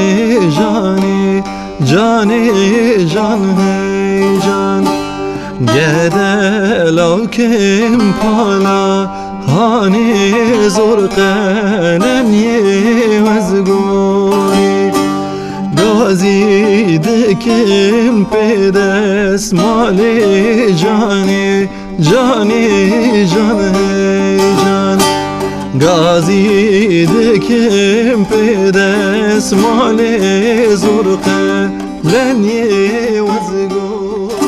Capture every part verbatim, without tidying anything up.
جانی جانی جان هی جان گدلا کم پالا هانی زرقنن یه وزگونی گازی دکم پیدست مالی جانی جانی جان هی جان گازی دکم پیدست مالی زرقنن یه وزگونی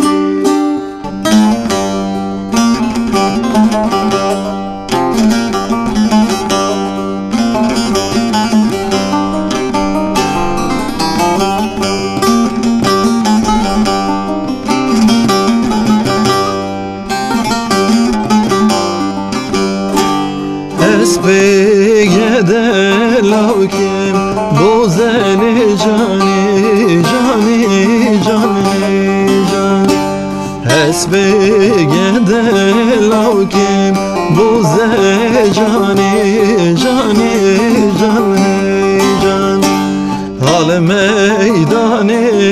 بگده کم بوزن جانی جانی جانی جان حس بگده کم بوزن جانی جانی جانی جان حال میدان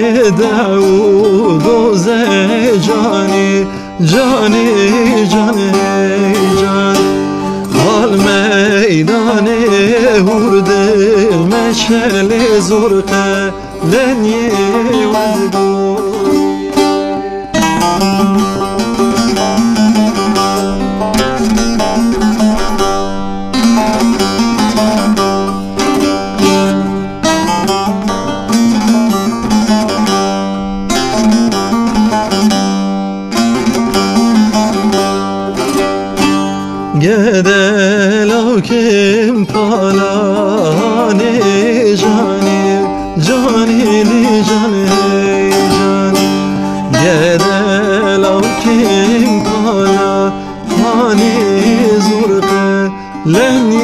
داود وزه جانی جانی جانی جان حال میدان هورد مشعل زرقه لنی وزگو گدلا کم پالانی جانی جانی جانی جان گدلا کم پالانی زرقه لن